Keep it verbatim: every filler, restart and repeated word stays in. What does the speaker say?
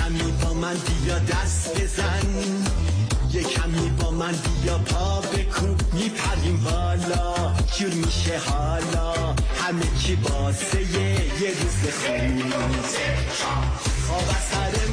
کمی با من بیا دست بزن، یه کمی با من بیا پا بکوب، میپریم بالا جور میشه حالا، همه چی واسه یه روز خوب. خواب از سر